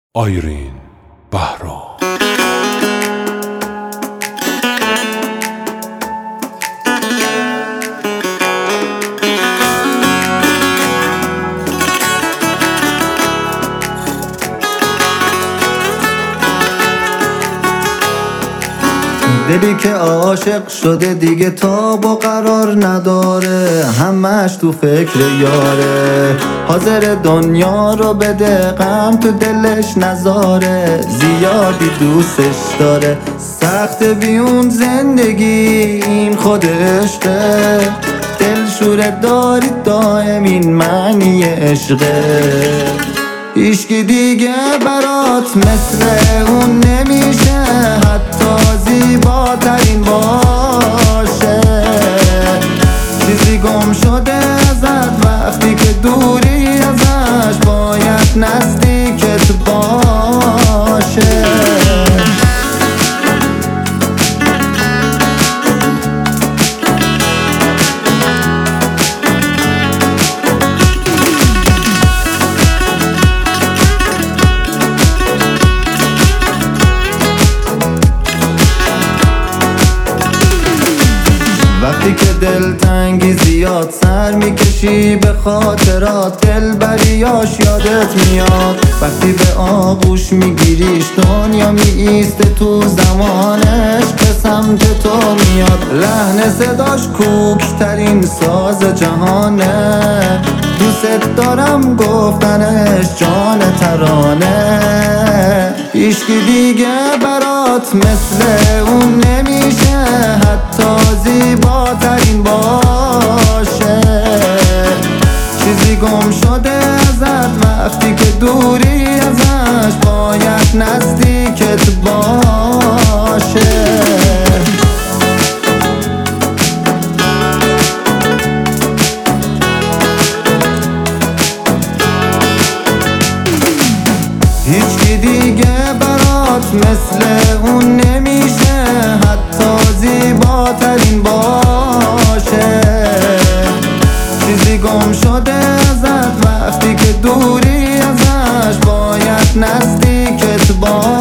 آیرین بهرام. دلی که عاشق شده دیگه تاب و قرار نداره، همش تو فکر یاره، حاضر دنیا رو بده غم تو دلش نذاره، زیادی دوستش داره، سخت بیون زندگی این خود عشقه، دلشوره داری دائم این معنی عشقه، هیچکی دیگه برات مثل اون نمیشه، حتی زیباترین باشه، چیزی گم شده ازت وقتی که دوری ازش، باید نزدیکت باشه. وقتی که دلتنگی زیاد سر میکشی به خاطرات، دلبریاش یادت میاد، وقتی به آغوش میگیریش دنیا میایسته تو زمانش، به سمت تو میاد، لحن صداش کوکترین ساز جهانه، دوست دارم گفتنش جان ترانه، هیچکی دیگه برات مثل اون نمیشه، حتی زیباترین باشه، چیزی گم شده ازت وقتی که دوری ازش، باید نزدیکت باشه. هیچکی دیگه برات مثل اون نمیشه، حتی زیباترین باشه، چیزی گم شده ازت وقتی که دوری ازش، باید نزدیکت باشه.